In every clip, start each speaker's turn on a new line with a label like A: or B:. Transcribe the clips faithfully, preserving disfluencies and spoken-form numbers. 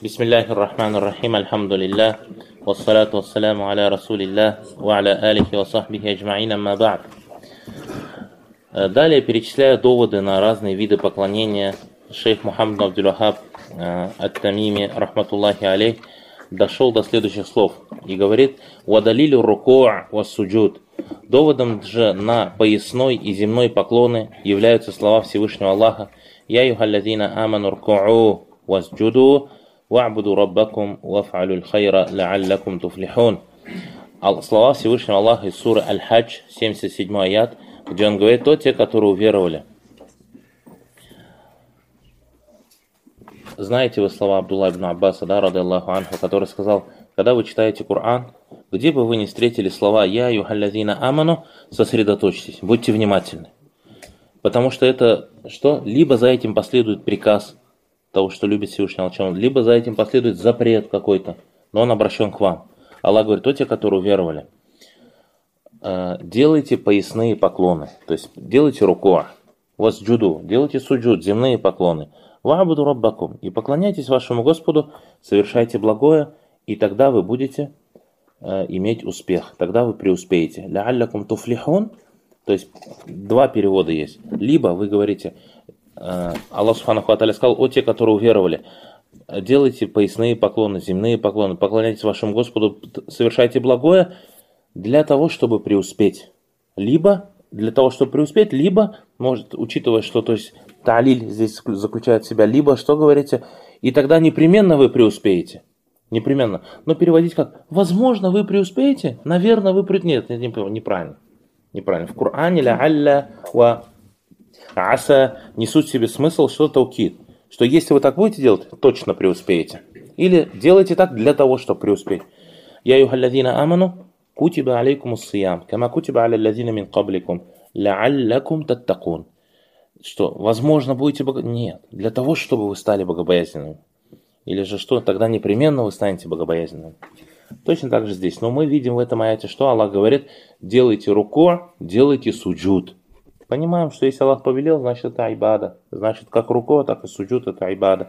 A: Бисмиллахи рахмани рахим, альхамдулиллах, вассалату вассаляму аля расулиллах, ва аля алихи ва сахбихи аджмаин, амма ба'д. Далее перечисляю доводы на разные виды поклонения. Шейх Мухаммад Абдул-Вахаб ат-Тамими, рахматуллахи алейх, дошел до следующих слов и говорит: «Вадалилю руку' ва суджуд». Доводом же на поясной и земной поклоны являются слова Всевышнего Аллаха: «Я юхаллазина аману рку'у васджуду ва'буду раббакум ваф'алюль хайра ла'аллакум туфлихун». Слова Всевышнего Аллаха из суры Аль-Хадж, семьдесят седьмой аят, где он говорит: «То те, которые уверовали». Знаете вы слова Абдулла ибн Аббаса, да, ради Аллаху анху, который сказал: когда вы читаете Коран, где бы вы ни встретили слова «Я юхаллазина аману», сосредоточьтесь, будьте внимательны. Потому что это что? Либо за этим последует приказ того, что любит Всевышний Аллах, либо за этим последует запрет какой-то, но он обращен к вам. Аллах говорит: то те, которые уверовали, делайте поясные поклоны, то есть делайте руку, васджуду, делайте суджуд, земные поклоны, ва'буду раббакум, и поклоняйтесь вашему Господу, совершайте благое, и тогда вы будете э, иметь успех, тогда вы преуспеете. Ла'аллакум туфлихун, то есть два перевода есть. Либо вы говорите, э, Аллах Субханаху ва Тааля сказал: о те, которые уверовали, делайте поясные поклоны, земные поклоны, поклоняйтесь вашему Господу, совершайте благое для того, чтобы преуспеть. Либо для того, чтобы преуспеть, либо, может, учитывая, что, то есть, та'лиль здесь заключает в себя, либо, что говорите, и тогда непременно вы преуспеете. Непременно. Но переводить как: возможно, вы преуспеете, наверное, вы преуспеете. Нет, неправильно. Неправильно. В Коране ля-алля ва аса несут в себе смысл, что таукид. Что если вы так будете делать, точно преуспеете. Или делайте так для того, чтобы преуспеть. Я юхаллазина аману кутиба алейкум ус-сиям, кама кутиба аля лазина мин кабликум, ла'аллакум таттакун. Что, возможно, будете богобоязненными? Нет. Для того, чтобы вы стали богобоязненными. Или же что, тогда непременно вы станете богобоязненными. Точно так же здесь. Но мы видим в этом аяте, что Аллах говорит: делайте руку, делайте суджуд. Понимаем, что если Аллах повелел, значит это айбада. Значит, как руку, так и суджуд это айбада.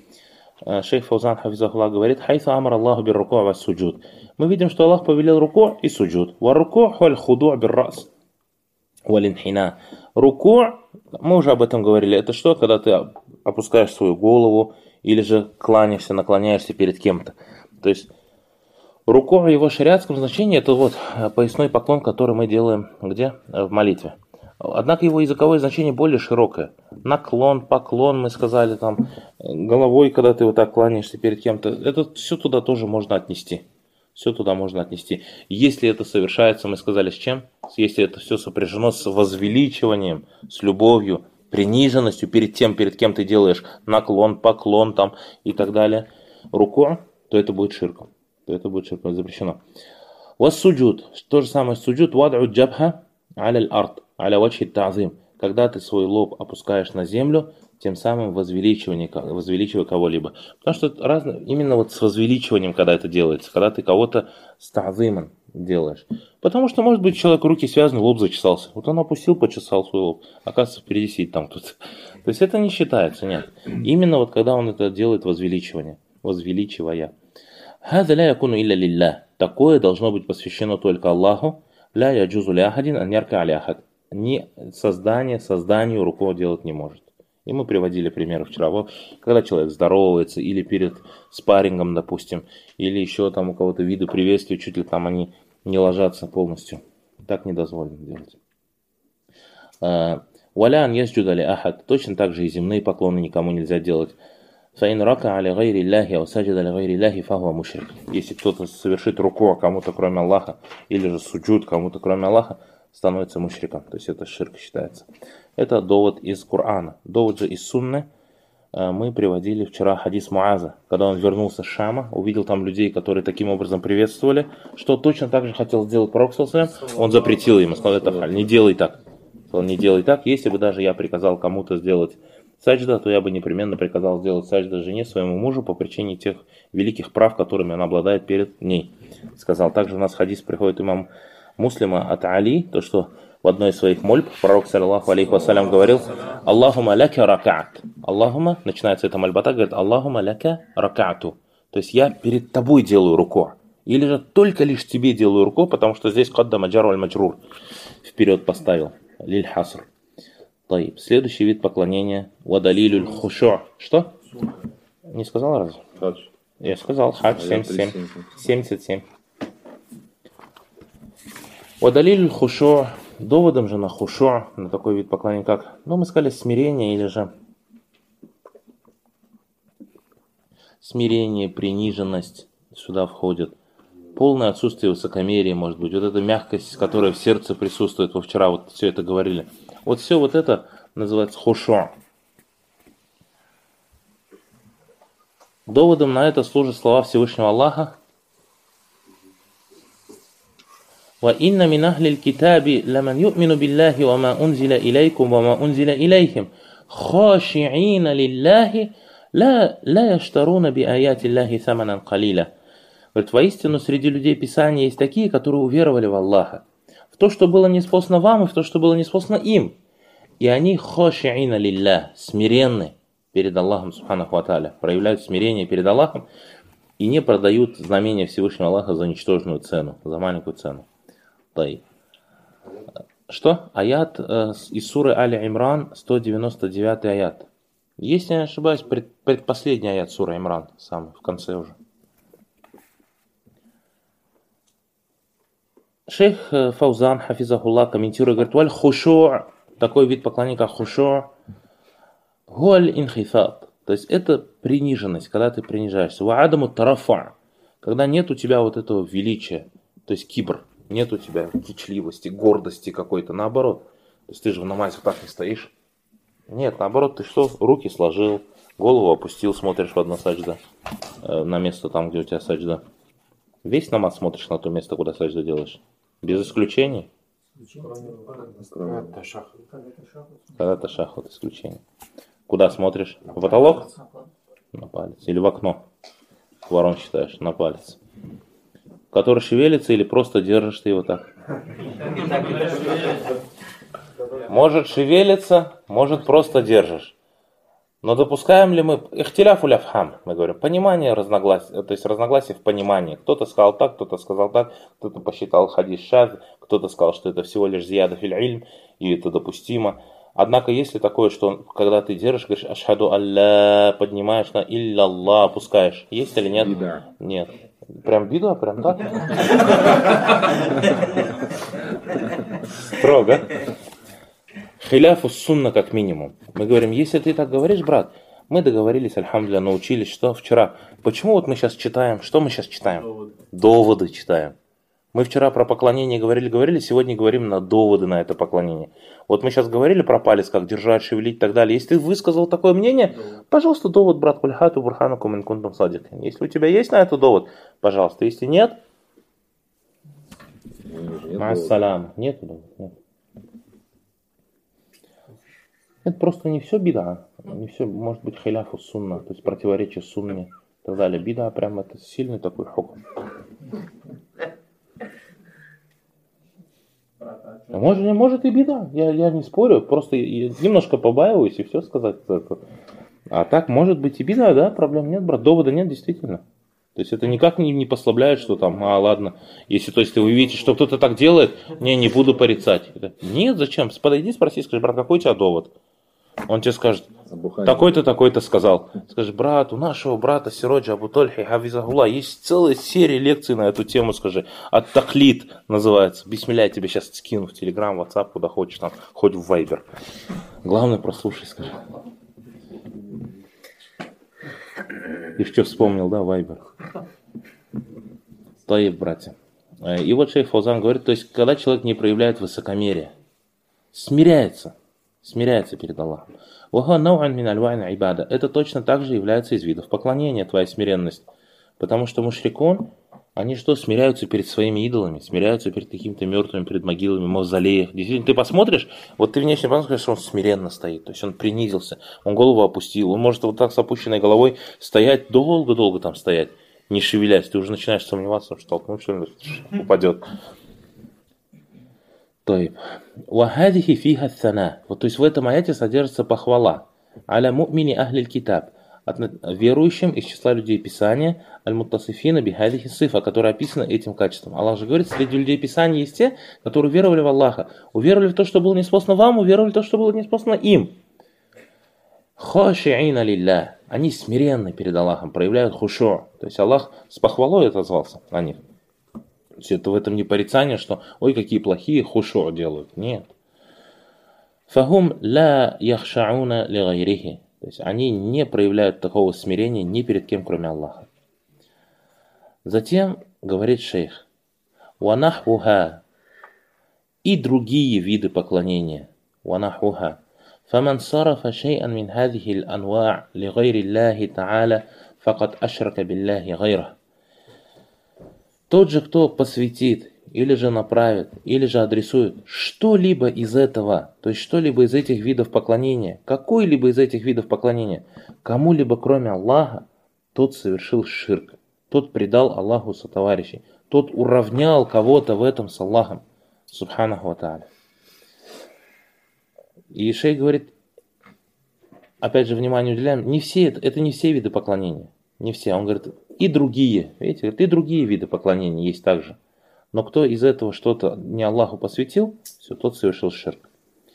A: Шейх Фаузан хафизахуллах говорит: хайсу амар Аллаху бир руку ва суджуд. Мы видим, что Аллах повелел руку и суджуд. Ва руку хуаль худу' бир рас валь инхина. Руку, мы уже об этом говорили, это что? Когда ты опускаешь свою голову или же кланяешься, наклоняешься перед кем-то. То есть руку в его шариатском значении это вот поясной поклон, который мы делаем где? В молитве. Однако его языковое значение более широкое. Наклон, поклон, мы сказали там, головой, когда ты вот так кланяешься перед кем-то, это все туда тоже можно отнести. Все туда можно отнести. Если это совершается, мы сказали, с чем? Если это все сопряжено с возвеличиванием, с любовью, приниженностью перед тем, перед кем ты делаешь наклон, поклон там и так далее, руку, то это будет ширком. То это будет ширком, запрещено. Вас суджуд. То же самое суджуд. Вад'у джабха аля арт, аля вачхи та'зим. Когда ты свой лоб опускаешь на землю, тем самым возвеличивая, возвеличивая кого-либо. Потому что разно, именно вот с возвеличиванием, когда это делается, когда ты кого-то с та'зимом делаешь. Потому что, может быть, человек руки связаны, лоб зачесался. Вот он опустил, почесал свой лоб. Оказывается, впереди сидит там кто-то. То есть это не считается, нет. Именно вот когда он это делает возвеличивание, возвеличивая. «Хаза ля якуну илля лилля». Такое должно быть посвящено только Аллаху. «Ля яджузу ля ахадин ан ярка аля ахад». Ни создание созданию руку делать не может. И мы приводили примеры вчера. Вот, когда человек здоровается, или перед спаррингом, допустим, или еще там у кого-то виды приветствия, чуть ли там они не ложатся полностью. Так не дозволено делать. «Валя ан ясджуда ли ахад». Точно так же и земные поклоны никому нельзя делать. «Фаин рака аля гайри ляхи, ау саджада аля гайри ляхи, фахуа мушрик». Если кто-то совершит руку кому-то кроме Аллаха, или же суджуд кому-то кроме Аллаха, становится мушриком. То есть это ширк считается. Это довод из Корана. Довод же из Сунны. Мы приводили вчера хадис Муаза. Когда он вернулся с Шама, увидел там людей, которые таким образом приветствовали, что точно так же хотел сделать пророк саллаллаху алейхи ва саллям. Он запретил ему, сказал: это халь, не делай так. Сказал: не делай так. Если бы даже я приказал кому-то сделать саджда, то я бы непременно приказал сделать саджда жене, своему мужу, по причине тех великих прав, которыми он обладает перед ней. Сказал. Также у нас хадис приходит имам Муслима от Али, то что в одной из своих мольб пророк, саллаллаху алейхи вассалям, говорил: Аллахума ляка ракаат. Аллахума, начинается эта мольба так, говорит: Аллахума ляка ракаату. То есть я перед тобой делаю руку. Или же только лишь тебе делаю руку, потому что здесь каддама джар валь маджрур вперед поставил. Лиль хаср. Таиб. Следующий вид поклонения. Вадалилюль хушу. Что? Не сказал разве?
B: Хадж.
A: Я сказал. Хадж семьдесят семь. семьдесят семь. Вадалилюль хушу. Доводом же на хушу, на такой вид поклонения, как, ну, мы сказали, смирение или же смирение, приниженность сюда входит. Полное отсутствие высокомерия, может быть, вот эта мягкость, которая в сердце присутствует. Вы вчера вот все это говорили. Вот все вот это называется хушу. Доводом на это служат слова Всевышнего Аллаха. وَإِنَّ مِنْ أَهْلِ الْكِتَابِ لَمَنْ يُؤْمِنُ بِاللَّهِ وَمَا أُنْزِلَ إِلَيْكُمْ وَمَا أُنْزِلَ إِلَيْهِمْ خَاشِعِينَ لِلَّهِ لَا لَا يَشْتَرُونَ بِآيَاتِ اللَّهِ ثَمَنًا قَلِيلًا. Говорит, воистину среди людей Писания есть такие, которые уверовали в Аллаха, в то, что было ниспослано вам, и в то, что было ниспослано им. И они хоши'ина лиллах, смиренны перед Аллахом субханаху ва тааля, проявляют смирение перед Аллахом и не продают знамения Всевышнего Аллаха за ничтожную цену, за маленькую цену. Тай. Что? Аят э, из суры Али Имран, сто девяносто девятый аят. Если я не ошибаюсь, пред, предпоследний аят суры Имран, самый, в конце уже. Шейх Фаузан, хафизахуллах, комментирует, говорит, валь хушу, такой вид поклонения, как хушу, гуаль инхифат, то есть это приниженность, когда ты принижаешься, ва адаму тарафа, когда нет у тебя вот этого величия, то есть кибр, нет у тебя кичливости, гордости какой-то, наоборот. То есть ты же в намазе так не стоишь. Нет, наоборот, ты что, руки сложил, голову опустил, смотришь в одно саджда, э, на место там, где у тебя саджда. Весь намаз смотришь на то место, куда саджда делаешь. Без исключений. Когда ташаххуд, исключение. Куда смотришь? В потолок? На палец. Или в окно? Ворон считаешь, на палец. Который шевелится или просто держишь ты его так? Может шевелиться, может просто держишь. Но допускаем ли мы ихтиляфу ляфхам, мы говорим, понимание разногласия, то есть разногласия в понимании. Кто-то сказал так, кто-то сказал так, кто-то посчитал хадис шаз, кто-то сказал, что это всего лишь зияда филь ильм, и это допустимо. Однако, если такое, что когда ты держишь, говоришь ашхаду алла, поднимаешь на илля-аллах, опускаешь, есть или нет?
B: Бида.
A: Нет. Прям бида, прям так? Строго. Хиляфу сунна как минимум. Мы говорим, если ты так говоришь, брат, мы договорились, альхамдулилля, научились, что вчера. Почему вот мы сейчас читаем? Что мы сейчас читаем? Доводы. Доводы читаем. Мы вчера про поклонение говорили, говорили, сегодня говорим на доводы на это поклонение. Вот мы сейчас говорили про палец, как держать, шевелить и так далее. Если ты высказал такое мнение, довод. Пожалуйста, довод, брат, кульхату бурханакум ин кунтум садикин. Если у тебя есть на это довод, пожалуйста. Если нет, ма'ассалям. Нет довода. Нет. Это просто не все бида, не все, может быть, хиляфу сунна, то есть противоречие сунне и так далее. Бида прям это сильный такой хукм. Может, может и бида, я, я не спорю, просто я немножко побаиваюсь и все сказать. А так, может быть и бида, да, проблем нет, брат, довода нет, действительно. То есть это никак не, не послабляет, что там, а ладно, если то есть вы видите, что кто-то так делает, не, не буду порицать. Нет, зачем? Подойди, спроси, скажи, брат, какой у тебя довод? Он тебе скажет, такой-то, такой-то сказал. Скажи, брат, у нашего брата Сироджа Абу Тольхи Хафизахуллах есть целая серия лекций на эту тему, скажи. Ат-Тахлид называется. Бисмилля, я тебе сейчас скину в Телеграм, Ватсап, куда хочешь, там, хоть в Вайбер. Главное, прослушай, скажи. И что вспомнил, да, Вайбер? Таиб, братья. И вот шейх Фаузан говорит, то есть, когда человек не проявляет высокомерие, смиряется, смиряется перед Аллахом. Это точно так же является из видов поклонения, твоя смиренность. Потому что мушрикун, они что, смиряются перед своими идолами, смиряются перед какими-то мертвыми, перед могилами, мавзолеях. Действительно, ты посмотришь, вот ты внешне посмотришь, что он смиренно стоит, то есть он принизился, он голову опустил, он может вот так с опущенной головой стоять, долго-долго там стоять, не шевелясь, ты уже начинаешь сомневаться, что толкнуть, упадет. Тойб. Вахадихи фиха цана. Вот, то есть в этом аяте содержится похвала. Аля му'мини ахлиль китаб. верующим из числа людей Писания, аль-муттасифина бихадихи сифа, которые описаны этим качеством. Аллах же говорит, среди людей Писания есть те, которые уверовали в Аллаха, уверовали в то, что было неспослано вам, уверовали в то, что было неспослано им. Хоши'ина лилля. Они смиренны перед Аллахом, проявляют хушу. То есть Аллах с похвалой отозвался на них. То есть это в этом не порицание, что ой, какие плохие хушу делают. Нет. Фахум ла яхшауна ли гайрихи. То есть они не проявляют такого смирения ни перед кем, кроме Аллаха. Затем говорит шейх, ванахуха, и другие виды поклонения. Ванахуха. فمن صرف شيئا من هذه الأنواع لغير الله تعالى فقد أشرك بالله غيره. Тот же, кто посвятит, или же направит, или же адресует что-либо из этого, то есть что-либо из этих видов поклонения, какой-либо из этих видов поклонения, кому-либо кроме Аллаха, тот совершил ширк, тот предал Аллаху сотоварищей, тот уравнял кого-то в этом с Аллахом, субханаху ва тааля. И шейх говорит, опять же, внимание уделяем, не все, это, это не все виды поклонения, не все. Он говорит, и другие, видите, и другие виды поклонения есть также. Но кто из этого что-то не Аллаху посвятил, все, тот совершил ширк.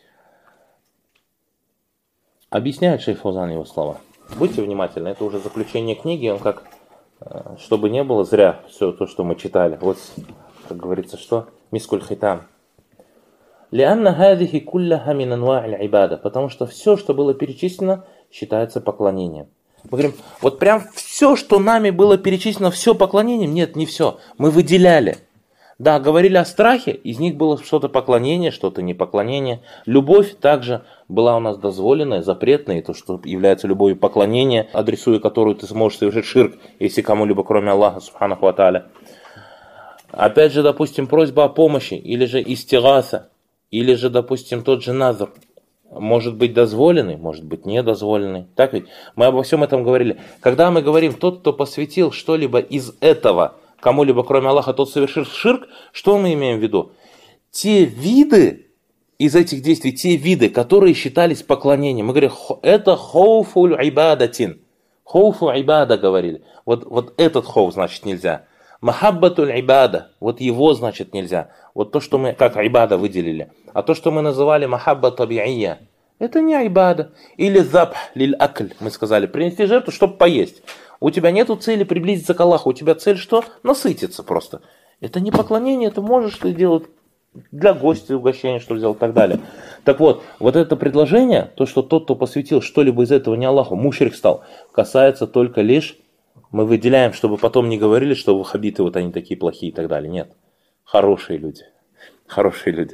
A: Объясняет шейх Фаузан его слова. Будьте внимательны, это уже заключение книги, он как, чтобы не было зря все то, что мы читали. Вот, как говорится, что? Мискуль хитам. Лианна хадихи кулляха мин анва'и аль-ибада, потому что все, что было перечислено, считается поклонением. Мы говорим, вот прям все, что нами было перечислено, все поклонением? Нет, не все. Мы выделяли. Да, говорили о страхе, из них было что-то поклонение, что-то не поклонение. Любовь также была у нас дозволенная, запретная, и то, что является любовью поклонения, адресуя которую ты сможешь совершить ширк, если кому-либо кроме Аллаха, субханаху ва тааля. Опять же, допустим, просьба о помощи, или же истигаса, или же, допустим, тот же назр. Может быть дозволенный, может быть недозволенный. Так ведь? Мы обо всем этом говорили. Когда мы говорим, тот, кто посвятил что-либо из этого кому-либо, кроме Аллаха, тот совершил ширк, что мы имеем в виду? Те виды из этих действий, те виды, которые считались поклонением. Мы говорим, это хоуфуль ибадатин. Хоуфу ибада говорили. Вот, вот этот хоуф, значит, нельзя. Махаббатуль ибада, вот его, значит, нельзя. Вот то, что мы, как ибада, выделили. А то, что мы называли махабба таби'ия, это не ибада. Или забх лиль акль, мы сказали, принести жертву, чтобы поесть. У тебя нету цели приблизиться к Аллаху, у тебя цель что? Насытиться просто. Это не поклонение, это можешь ты делать для гостя, угощения, что сделать и так далее. Так вот, вот это предложение, то, что тот, кто посвятил что-либо из этого не Аллаху, мушрик стал, касается только лишь, мы выделяем, чтобы потом не говорили, что ваххабиты вот они такие плохие и так далее. Нет. Хорошие люди. Хорошие люди.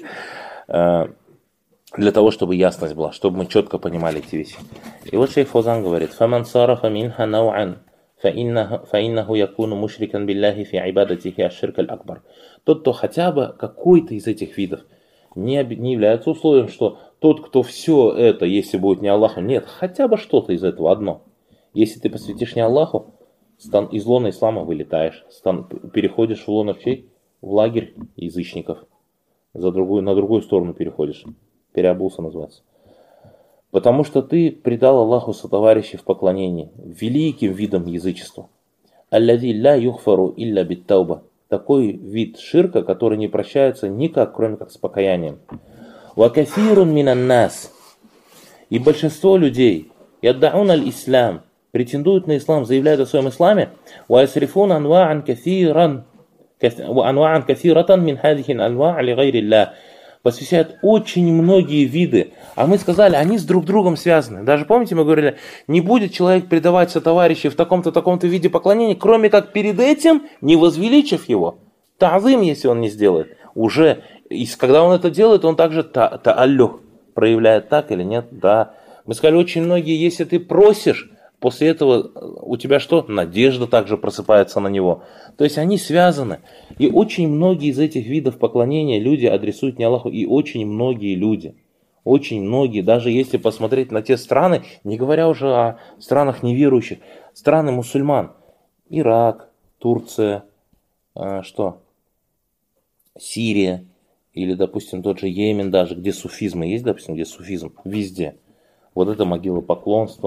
A: Для того, чтобы ясность была, чтобы мы четко понимали эти вещи. И вот шейх Фаузан говорит, فَمَنْ صَرَفَ مِنْهَا نَوْعًا فَإِنَّهُ يَكُونُ مُشْرِكًا بِاللَّهِ فِي عِبَادَتِهِ الشِّرْكَ الْأَكْبَرِ. Тот, кто хотя бы какой-то из этих видов не, не является условием, что тот, кто все это, если будет не Аллаху, нет, хотя бы что-то из этого одно. Если ты посвятишь не Аллаху, стан, из лона ислама вылетаешь, стан, переходишь в лоно чей? В лагерь язычников. За другую, на другую сторону переходишь. Переобулся называется. Потому что ты предал Аллаху сотоварищей в поклонении, великим видом язычества. Аллади ла юхфару илля биттауба. Такой вид ширка, который не прощается никак, кроме как с покаянием. Ва кафирун минан нас. И большинство людей, яддаун аль-ислам, претендуют на ислам, заявляют о своем исламе, ва ясрифун анва'ан кафиран, анва'ан кафиратан мин хадихин анва' ли гайрилля. Посвящают очень многие виды. А мы сказали, они с друг другом связаны. Даже помните, мы говорили, не будет человек предавать сотоварищей в таком-то, таком-то виде поклонения, кроме как перед этим, не возвеличив его. Та'зим, если он не сделает. Уже, и когда он это делает, он также та'аллюх проявляет, так или нет? Да. Мы сказали, очень многие, если ты просишь, после этого у тебя что? Надежда также просыпается на него. То есть они связаны. И очень многие из этих видов поклонения люди адресуют не Аллаху. И очень многие люди, очень многие, даже если посмотреть на те страны, не говоря уже о странах неверующих, страны мусульман, Ирак, Турция, э, что? Сирия, или, допустим, тот же Йемен даже, где суфизм есть, допустим, где суфизм, везде. Вот это могила поклонства.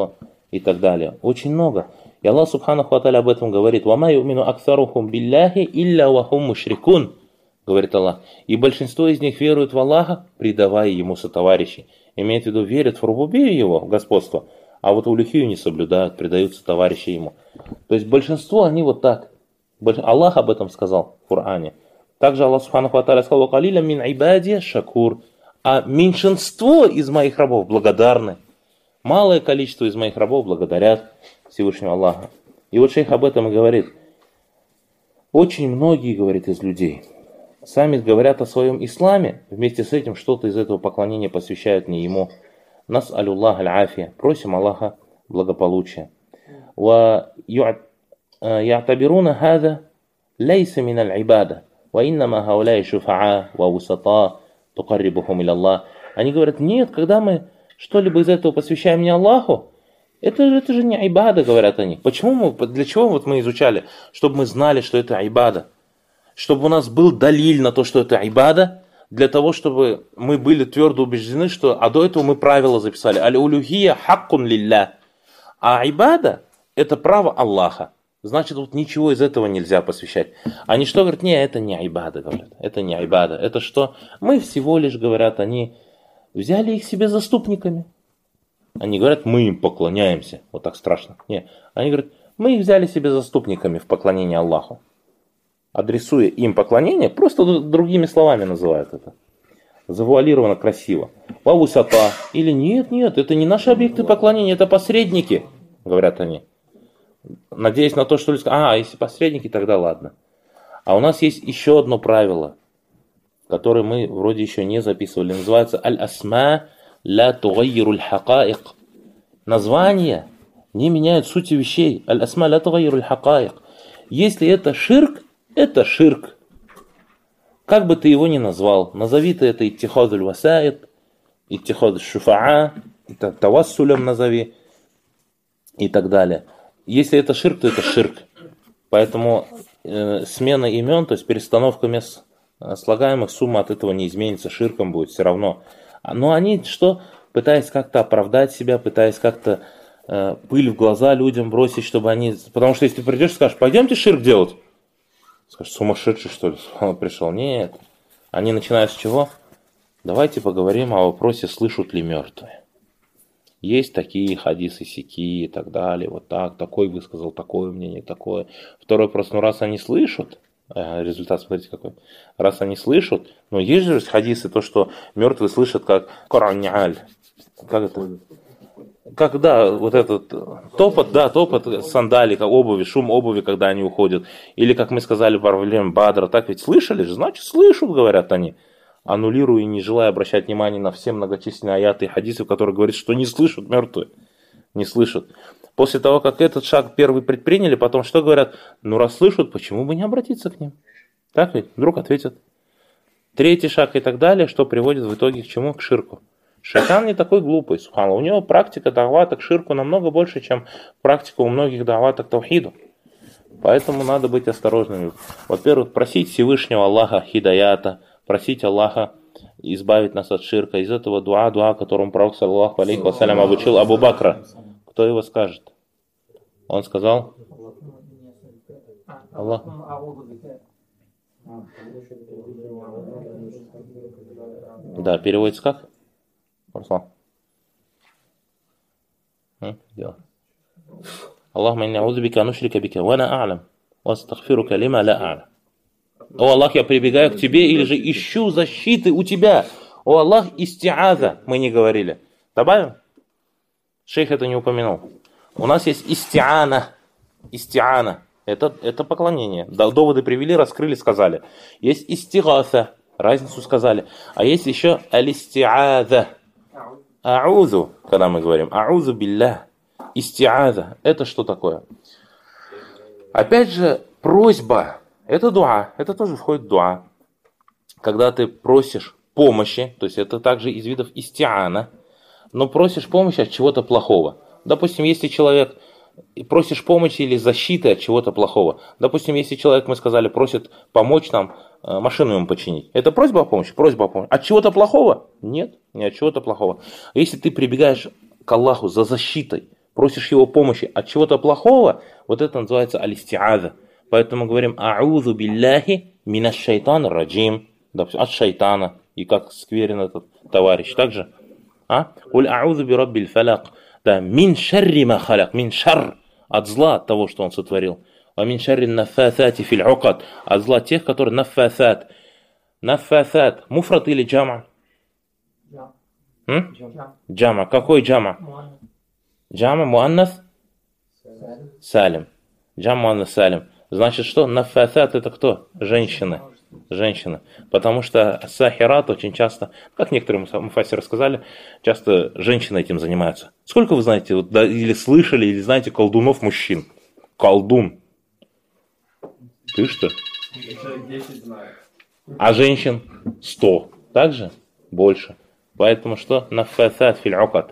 A: и так далее. Очень много. И Аллах Субханаху ва Тааля об этом говорит. «Вама юмину аксарухум билляхи илля вахум мушрикун», говорит Аллах. И большинство из них веруют в Аллаха, предавая ему сотоварищей. Имеет в виду, верят в рубубию его, господство, а вот улюхию не соблюдают, предаются товарищи ему. То есть большинство, они вот так. Аллах об этом сказал в Коране. Также Аллах Субханаху ва Тааля сказал: «Калиля мин ибади шакур». А меньшинство из моих рабов благодарны. Малое количество из моих рабов благодарят Всевышнего Аллаха. И вот шейх об этом и говорит. Очень многие, говорит, из людей сами говорят о своем исламе, вместе с этим что-то из этого поклонения посвящают не ему. Нас алюллах аль-афия. Просим Аллаха благополучия. Ва я'табируна хада лейса мин аль-ибада. Ва иннама хауляй шуфаа ва усата тукаррибухум иля Аллах. Они говорят, нет, когда мы что-либо из этого посвящаем не Аллаху, это, это же не айбада, говорят они. Почему мы, для чего вот мы изучали? Чтобы мы знали, что это айбада. Чтобы у нас был далиль на то, что это айбада, для того, чтобы мы были твердо убеждены, что, а до этого мы правила записали. Аль-улюхия хаккун лилля. А айбада – это право Аллаха. Значит, вот ничего из этого нельзя посвящать. Они что говорят? Не, это не айбада, говорят. Это не айбада. Это что? Мы всего лишь, говорят, они взяли их себе заступниками. Они говорят, мы им поклоняемся. Вот так страшно. Не. Они говорят, мы их взяли себе заступниками в поклонении Аллаху. Адресуя им поклонение, просто другими словами называют это. Завуалировано красиво. Вавусата. Или нет, нет, это не наши объекты поклонения, это посредники, говорят они. Надеясь на то, что люди скажут, а, если посредники, тогда ладно. А у нас есть еще одно правило, которое мы вроде еще не записывали. Называется аль-асма ла тугайру аль-хакаик. Названия не меняют сути вещей. Аль-асма ла тугайру аль-хакаик. Если это ширк, это ширк. Как бы ты его ни назвал, назови ты это иттихад аль-васаид, иттихад аль-шуфаа, тавассулем назови и так далее. Если это ширк, то это ширк. Поэтому э, смена имен, то есть перестановка мест слагаемых, сумма от этого не изменится, ширком будет все равно. Но они что? Пытаясь как-то оправдать себя, пытаясь как-то э, пыль в глаза людям бросить, чтобы они... Потому что если ты придешь и скажешь, пойдемте ширк делать, скажешь, сумасшедший что ли, он пришел? Нет. Они начинают с чего? Давайте поговорим о вопросе, слышат ли мертвые. Есть такие хадисы, сяки и так далее, вот так, такой высказал, такое мнение, такое. Второй вопрос, ну раз они слышат, результат смотрите какой, раз они слышат, но есть же хадисы, то, что мертвые слышат как Коран-Ниаль, как это? Когда вот этот топот, да, топот сандалий, как обуви, шум обуви, когда они уходят, или как мы сказали во время Бадра, так ведь слышали же, значит слышат, говорят они. Аннулируя и не желая обращать внимание на все многочисленные аяты и хадисы, в которых говорит, что не слышат мертвые. Не слышат. После того, как этот шаг первый предприняли, потом что говорят? Ну, раз слышат, почему бы не обратиться к ним? Так ведь? Вдруг ответят. Третий шаг и так далее, что приводит в итоге к чему? К ширку. Шайтан не такой глупый, субханаллах. У него практика давата к ширку намного больше, чем практика у многих давата к таухиду. Поэтому надо быть осторожными. Во-первых, просить Всевышнего Аллаха хидаята, просить Аллаха избавить нас от ширка. Из этого дуа, дуа, которым пророк, саллаллаху алейхи вассалям, обучил Абу Бакра. Кто его скажет? Он сказал? Аллах. Да, переводится как? Руслан. Аллахумма инна а'удзу бика ан ушрика бика ва ана а'лам ва астагфирука лима ла а'лам. О Аллах, я прибегаю к тебе или же ищу защиты у тебя. О Аллах, истиаза, мы не говорили. Добавим? Шейх это не упомянул. У нас есть истиана. Истиана. Это, это поклонение. Доводы привели, раскрыли, сказали. Есть истигаса. Разницу сказали. А есть еще алистиаза. А'узу, когда мы говорим. А'узу билля. Истиаза. Это что такое? Опять же, просьба. Это дуа, это тоже входит в дуа. Когда ты просишь помощи, то есть это также из видов истиана, но просишь помощи от чего-то плохого. Допустим, если человек просишь помощи или защиты от чего-то плохого. Допустим, если человек, мы сказали, просит помочь нам машину ему починить. Это просьба о помощи? Просьба о помощи. От чего-то плохого? Нет, не от чего-то плохого. Если ты прибегаешь к Аллаху за защитой просишь его помощи от чего-то плохого, вот это называется аль-истиаза. Поэтому мы говорим а'узу билляхи минаш шайтан раджим, от шайтана, и как скверен этот товарищ. Также, а? Уль а'узу би раббиль фалак, да, мин шарри ма халяк, мин шар, от зла от того, что он сотворил. А мин шарри наффаthати фил уqad, от зла тех, которые наффаthат. Наффаthат, муфрат или джама? М? Джама. Какой джама? Джама муаннас? Салим. Джама муаннас салим. Значит, что? Наффаthат это кто? Женщины. Женщины. Потому что сахират очень часто, как некоторые муфассиры сказали, часто женщины этим занимаются. Сколько вы знаете, вот, да, или слышали, или знаете колдунов мужчин? Колдун. Ты что? А женщин? Сто. Так же? Больше. Поэтому что? Наффаthат фил уqad.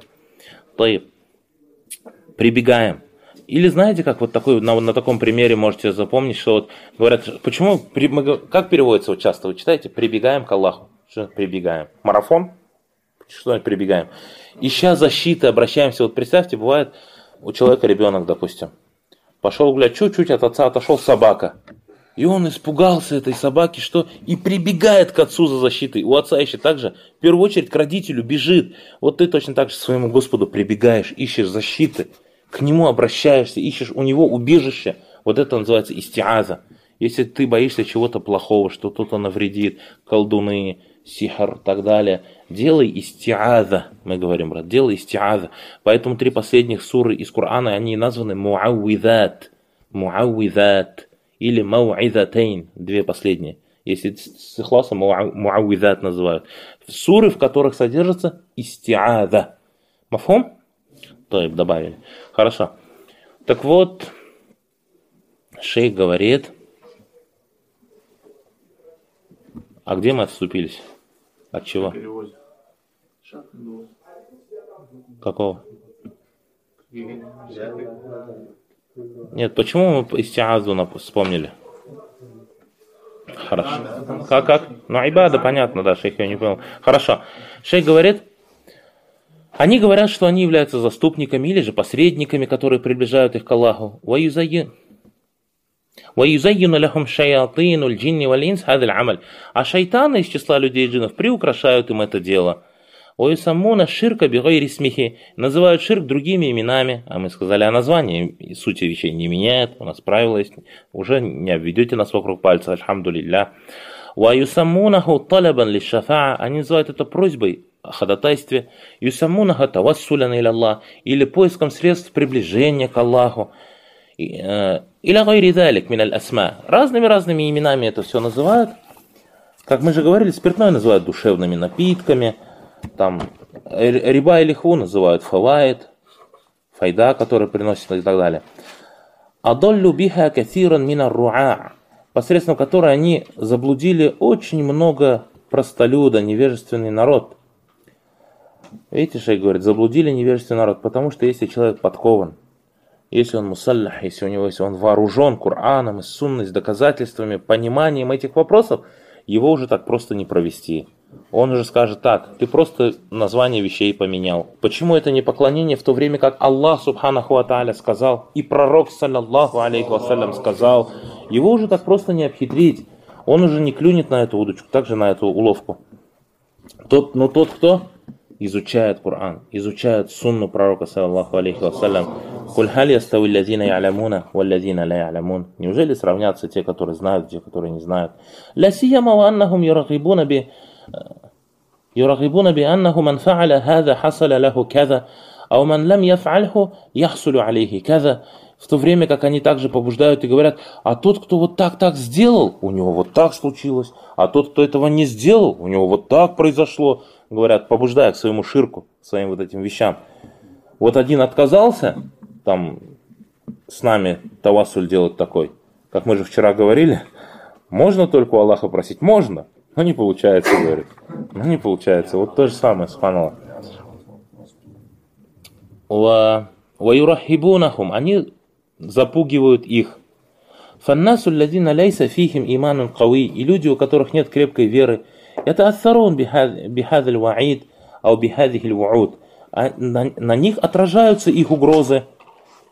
A: Прибегаем. Или знаете, как вот такой, на, на таком примере можете запомнить, что вот говорят, почему, как переводится вот часто, вы читаете, прибегаем к Аллаху. Что прибегаем? Марафон? Что прибегаем? Ища защиты, обращаемся, вот представьте, бывает у человека ребенок, допустим, пошел гулять, чуть-чуть от отца отошел собака. И он испугался этой собаки, что и прибегает к отцу за защитой. У отца еще так же, в первую очередь к родителю бежит. Вот ты точно так же к своему Господу прибегаешь, ищешь защиты. К нему обращаешься, ищешь у него убежище. Вот это называется истиаза. Если ты боишься чего-то плохого, что кто-то навредит, колдуны, сихр и так далее, делай истиаза, мы говорим, брат, делай истиаза. Поэтому три последних суры из Корана, они названы муауидат, муауидат или мауизатейн, две последние. Если с ихласом муауидат называют. Суры, в которых содержится истиаза. Мафхум? То есть добавили. Хорошо. Так вот, шейх говорит, а где мы отступились? От чего? Какого? Нет, почему мы истиазу вспомнили? Хорошо. Как, как? Ну, айбада, понятно, да, шейх я не понял. Хорошо. Шейх говорит, они говорят, что они являются заступниками или же посредниками, которые приближают их к Аллаху. وَيُزَيِّنُ لَهُمْ شَيَاطِينُ الْجِنِّ وَالْإِنْسِ هَذَا الْعَمَلِ. А шайтаны из числа людей и джиннов приукрашают им это дело. وَيُسَمُّونَ الشِّرْكَ بِغَيْرِ اسْمِهِ. Называют ширк другими именами. А мы сказали о названии. Суть вещей не меняет. У нас правило есть. Уже не обведете нас вокруг пальца. Альхамдулилля. وَيُسَمُّونَهُ طَلَبًا لِلشَّفَاعَ. Они называют это просьбой о ходатайстве, юсамунаха тавассулян иля Аллах, или поиском средств приближения к Аллаху, иля гайри залик миналь асма. Разными-разными именами это все называют. Как мы же говорили, спиртное называют душевными напитками, там риба или ху называют фаваид, файда, который приносит и так далее. Адаллю биха кафиран минар руа, посредством которой они заблудили очень много простолюда, невежественный народ. Видите, шейх говорит, заблудили невежественный народ, потому что если человек подкован, если он мусаллах, если у него если он вооружен Кораном и сунной с доказательствами, пониманием этих вопросов, его уже так просто не провести. Он уже скажет так, ты просто название вещей поменял. Почему это не поклонение, в то время как Аллах субханаху ва тааля сказал, и пророк саллаллаху алейхи вассалям сказал, его уже так просто не обхитрить. Он уже не клюнет на эту удочку, также на эту уловку. Тот, но тот, кто изучает Коран, изучает сунну пророка саллаллаху алейхи вассалям, «Куль халь ястави лазина я'лямуна валлазина ла я'лямун». Неужели сравнятся те, которые знают, те, которые не знают? «Ла сияма ва аннахум юрагибуна би юрагибуна би аннаху ман фа'аля хаза хасаля лаху каза, ау ман лам яф'альху яхсулю алейхи каза». В то время как они также побуждают и говорят, а тот, кто вот так-так сделал, у него вот так случилось, а тот, кто этого не сделал, у него вот так произошло. Говорят, побуждая к своему ширку, к своим вот этим вещам. Вот один отказался, там, с нами тавассуль делать такой, как мы же вчера говорили, можно только у Аллаха просить? Можно, но не получается, говорит. Но не получается. Вот то же самое, субханаллах. Ва юрахибунахум, они запугивают их. Фаннасу аллазина лайса фихим иманун кауи, и люди, у которых нет крепкой веры, это ассарун бихадаль ваид, ау бихадихиль вауд. На них отражаются их угрозы,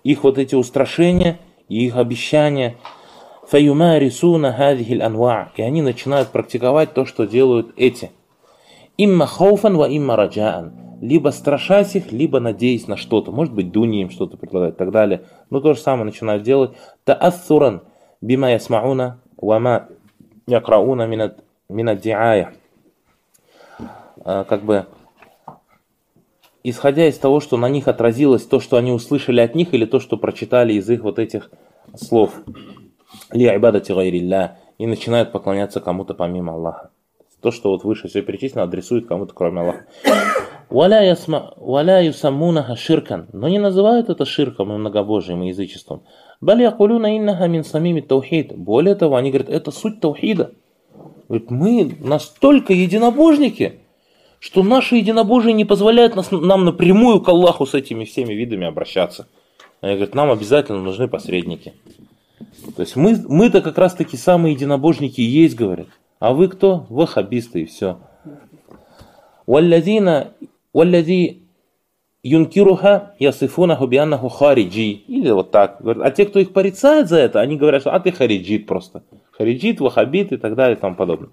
A: их вот эти устрашения и их обещания. فَيُمَارِسُونَ هَذِهِ الْأَنْوَاعِ И они начинают практиковать то, что делают эти. «Имма хауфан ва имма раджаан» Либо страшась их, либо надеясь на что-то. Может быть, дуни им что-то предлагают и так далее. Но то же самое начинают делать. «Та'ассуран бима ясмауна ва ма якрауна минад диая» Как бы исходя из того, что на них отразилось то, что они услышали от них, или то, что прочитали из их вот этих слов. «Ли айбадати гайрилля» И начинают поклоняться кому-то помимо Аллаха. То, что вот выше все перечислено, адресует кому-то кроме Аллаха. «Валя юсаммунаха ширкан» Но не называют это ширком и многобожием и язычеством. «Баль якулюна иннаха мин самими таухид» Более того, они говорят, это суть таухида. Говорят, мы настолько единобожники, что наше единобожие не позволяет нас, нам напрямую к Аллаху с этими всеми видами обращаться. Они говорят, нам обязательно нужны посредники. То есть мы, мы-то как раз таки самые единобожники и есть, говорят. А вы кто? Ваххабисты и все. «Валладзина валладзи юнкируха ясифунаху бианнаху хариджи» Или вот так. А те, кто их порицает за это, они говорят, что а ты хариджит просто. Хариджит, ваххабит и так далее и тому подобное.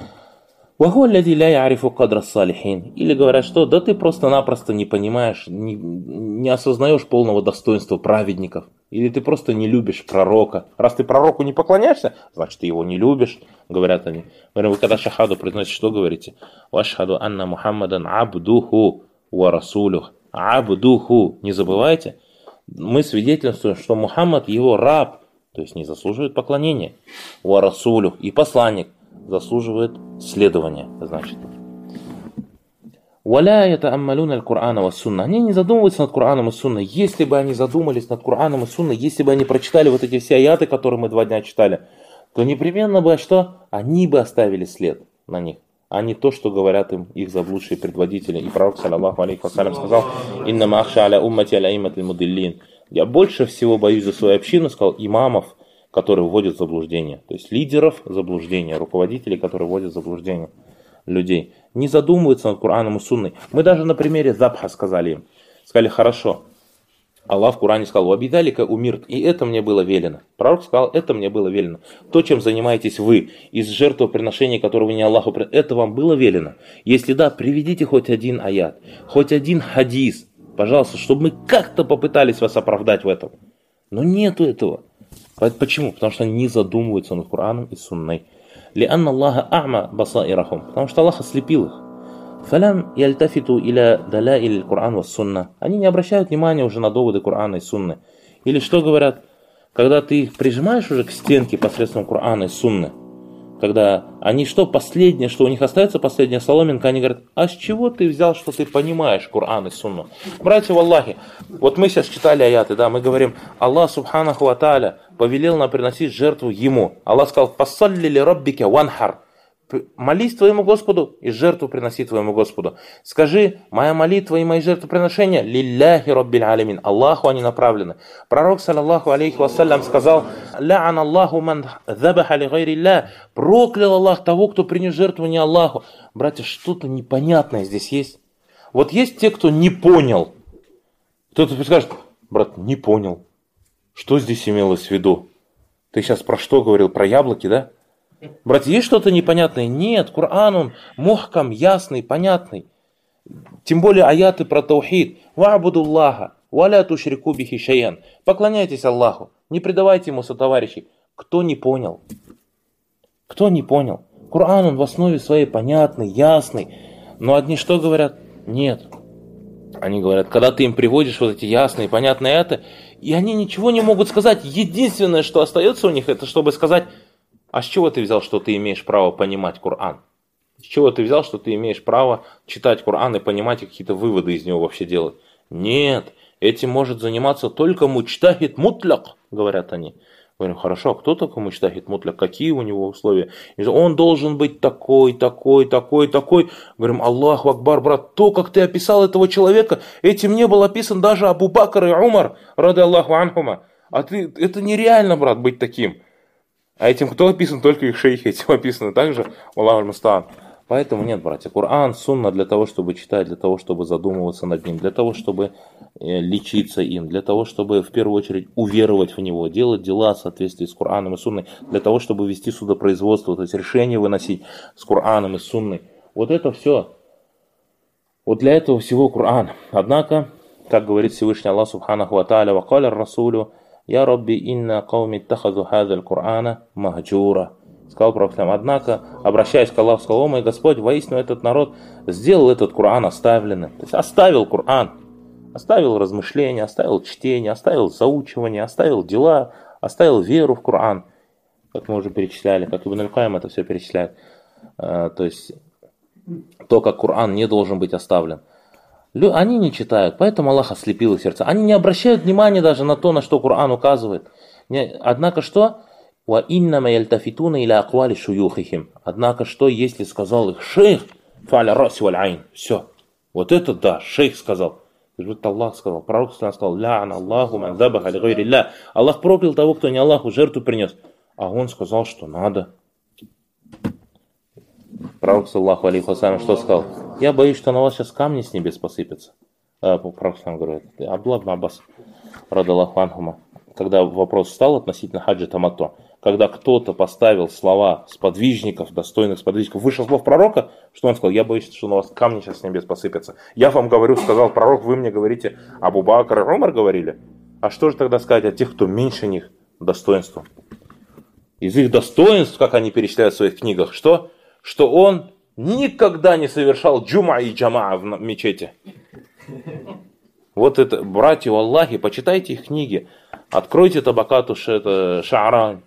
A: Или говорят, что да ты просто-напросто не понимаешь, не, не осознаешь полного достоинства праведников. Или ты просто не любишь пророка. Раз ты пророку не поклоняешься, значит ты его не любишь, говорят они. Говорим, вы когда шахаду произносите, что говорите? Вашхаду анна Мухаммадан абдуху ва расулюх. Абдуху. Не забывайте. Мы свидетельствуем, что Мухаммад его раб, то есть не заслуживает поклонения. Ва расулюх. И посланник заслуживает следования, значит. «Валя ятааммалуна аль-Кур'ана ва сунна» Они не задумываются над Кураном и Сунной. Если бы они задумались над Кураном и Сунной, если бы они прочитали вот эти все аяты, которые мы два дня читали, то непременно бы что? Они бы оставили след на них, а не то, что говорят им их заблудшие предводители. И пророк, саллаллаху алейхи вассалям, сказал: «Иннама ахша аля уммати аля имматиль мудиллин». Я больше всего боюсь за свою общину, сказал, имамов, которые вводят в заблуждение. То есть лидеров заблуждения, руководителей, которые вводят в заблуждение людей. Не задумываются над Кураном и Сунной. Мы даже на примере Забха сказали им. Сказали, хорошо. Аллах в Коране сказал: «Вабидалика умирт», и это мне было велено. Пророк сказал: это мне было велено. То, чем занимаетесь вы, из жертвоприношений, которого не Аллаху, это вам было велено. Если да, приведите хоть один аят, хоть один хадис, пожалуйста, чтобы мы как-то попытались вас оправдать в этом. Но нету этого. Почему? Потому что они не задумываются над Кораном и Сунной. «Лианна Аллаха а'ма басаирахум», потому что Аллах ослепил их. «Фалям яльтафиту иля далаиль Коран ва Сунна». Они не обращают внимания уже на доводы Корана и Сунны. Или что говорят, когда ты их прижимаешь уже к стенке посредством Корана и Сунны, когда они что, последнее, что у них остается, последняя соломинка, они говорят: а с чего ты взял, что ты понимаешь Коран и Сунну? Братья в Аллахе, вот мы сейчас читали аяты, да, мы говорим, Аллах субханаху ва тааля повелел нам приносить жертву Ему. Аллах сказал: «Фассалли ли раббике ванхар». Молись твоему Господу и жертву приноси твоему Господу. Скажи: моя молитва и мои жертвоприношения лилляхи раббиль алямин. Аллаху они направлены. Пророк, саллаллаху алейхи вассалям, сказал: ля'ан Аллаху ман забаха ли гайрилля. Проклял Аллах того, кто принес жертву не Аллаху. Братья, что-то непонятное здесь есть. Вот есть те, кто не понял. Кто-то скажет: брат, не понял. Что здесь имелось в виду? Ты сейчас про что говорил? Про яблоки, да? Братья, есть что-то непонятное? Нет, Коран, он мухкам, ясный, понятный. Тем более аяты про таухид. «Ва'будуллаха, валя тушрику бихи шайян». Поклоняйтесь Аллаху, не предавайте ему сотоварищей. Кто не понял? Кто не понял? Коран, он в основе своей понятный, ясный. Но одни что говорят? Нет. Они говорят, когда ты им приводишь вот эти ясные, понятные аяты, и они ничего не могут сказать. Единственное, что остается у них, это чтобы сказать: а с чего ты взял, что ты имеешь право понимать Коран? С чего ты взял, что ты имеешь право читать Коран и понимать, и какие-то выводы из него вообще делать? Нет, этим может заниматься только муджтахид мутляк, говорят они. Говорим, хорошо, а кто такой муджтахид мутляк? Какие у него условия? Он должен быть такой, такой, такой, такой. Говорим, Аллаху Акбар, брат, то, как ты описал этого человека, этим не был описан даже Абу Бакр и Умар, рады Аллаху анхума. А ты, это нереально, брат, быть таким. А этим кто описан? Только их шейхи, этим описано также. Аллаху аль-мустаан. Поэтому нет, братья, Коран, сунна для того, чтобы читать, для того, чтобы задумываться над ним, для того, чтобы лечиться им, для того, чтобы в первую очередь уверовать в него, делать дела в соответствии с Кораном и сунной, для того, чтобы вести судопроизводство, то есть решения выносить с Кораном и сунной. Вот это все. Вот для этого всего Коран. Однако, как говорит Всевышний Аллах Субханаху ва Тааля, ва каля расулю, я Rabbi инна кауми тахазу хазаль Корана махджура. Сказал Пророк, однако, обращаясь к Аллаху, сказал: о мой Господь, воистину этот народ сделал этот Коран оставленным. То есть оставил Коран, оставил размышления, оставил чтение, оставил заучивание, оставил дела, оставил веру в Коран. Как мы уже перечисляли, как Ибн аль-Кайм это все перечисляет. То есть то, как Коран не должен быть оставлен. Они не читают, поэтому Аллах ослепил их сердца. Они не обращают внимания даже на то, на что Коран указывает. Однако что? Однако что, если сказал их шейх, все. Вот это да, шейх сказал. Аллах сказал, пророк сказал, Аллах проклял того, кто не Аллаху жертву принес. А он сказал, что надо. Пророк саллаху алейхи вассалям что сказал? Я боюсь, что на вас сейчас камни с небес посыпятся. А, пророк сам говорит, Абдуллах ибн Аббас, радаллаху анхума, когда вопрос встал относительно хаджа тамату, когда кто-то поставил слова сподвижников, достойных сподвижников, выше слов пророка, что он сказал, я боюсь, что на вас камни сейчас с небес посыпятся. Я вам говорю, сказал пророк, вы мне говорите, Абу Бакр и Умар говорили. А что же тогда сказать о тех, кто меньше них достоинством? Из их достоинств, как они перечисляют в своих книгах, что? Что он никогда не совершал джума и джамаа в мечети. Вот это, братья Аллахи, почитайте их книги. Откройте табакату Шаарань.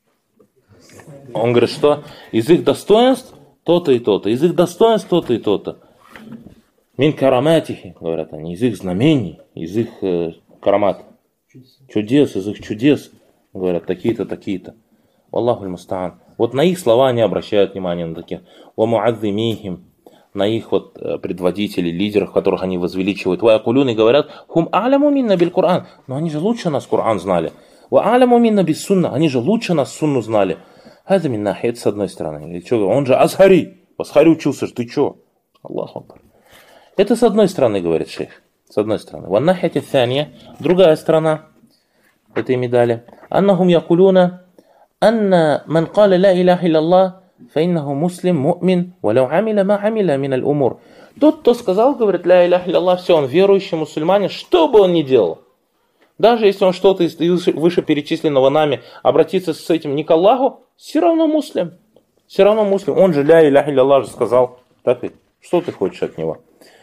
A: Он говорит, что из их достоинств то-то и то-то, из их достоинств то-то и то-то. Мин караматихи, говорят они, из их знамений, из их э, карамат, чудес, из их чудес, говорят, такие-то, такие-то. Аллаху аль-мустаан. Вот на их слова они обращают внимание на таких. Ва муадзимихим, на их вот предводителей, лидеров, которых они возвеличивают. Ва якулюн и говорят, хум аляму минна биль Кур'ан. Но они же лучше нас Кур'ан знали. Ва аляму минна бис сунна. Они же лучше нас сунну знали. Это миннахи, это с одной стороны. Или что, он же Азхари. В Азхари учился, ты что? Аллаху акбар. Это с одной стороны, говорит шейх. С одной стороны. Ва нахяти thания, другая сторона этой медали. Аннахум якулюна أن من قال لا إله إلا الله فإنه مسلم مؤمن ولو عمل ما عمل من الأمور. Тот, кто сказал, говорит, ля иляха илля, все, он верующий мусульманин, что бы он ни делал. Даже если он что-то из вышеперечисленного нами обратится с этим не к Аллаху, все равно муслим. Все равно муслим. Он же ля иляха илля же сказал. Так ведь? Что ты хочешь от него?